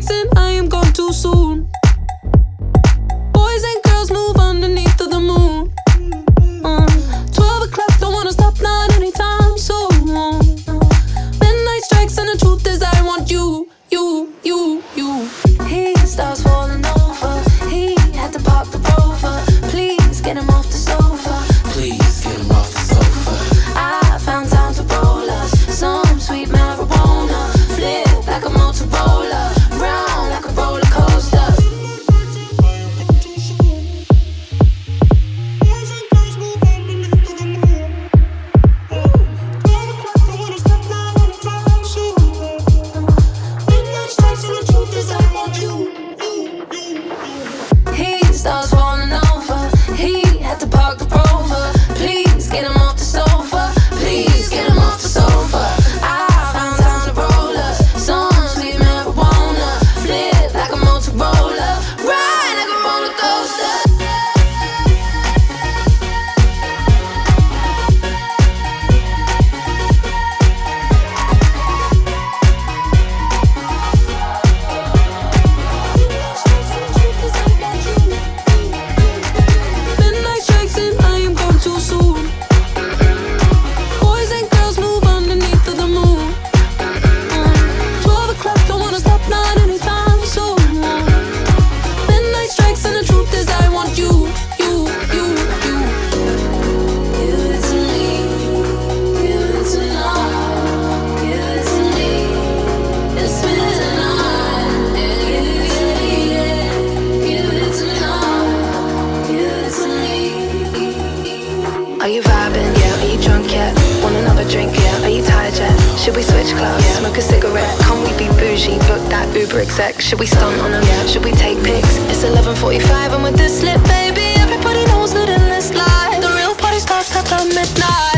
strikes and I am gone too soon. Boys and girls move underneath of the moon. 12 o'clock, don't wanna stop, not anytime soon. Midnight strikes and the truth is I want you. He starts falling over. He had to park the Rover. Please get him off the sofa. Please get him off the sofa. I found time to roll us some sweet marijuana. Flip like a Motorola, round like a roller coaster. He starts falling over. He had to park the Rover. Please get him off the sofa. Please get him off the sofa. I found time to roll us some sweet marijuana. Flip like a Motorola, ride like a roller coaster. Midnight strikes and I am gone too soon. Boys and girls move underneath of the moon. 12 o'clock, don't wanna stop, not anytime soon. Midnight strikes and the truth is I want you. Give it to me, give it tonight, give it to me. It's midnight. Give it to me, give it tonight, give it to me. Are you vibing? Yeah. Are you drunk yet? Want another drink? Yeah. Are you tired yet? Should we switch clubs? Yeah. Smoke a cigarette? Can't we be bougie? Book that Uber exec. Should we stunt on them? Yeah. Should we take pics? It's 11:45 and with this lit, baby, everybody knows that in this life the real party starts at midnight.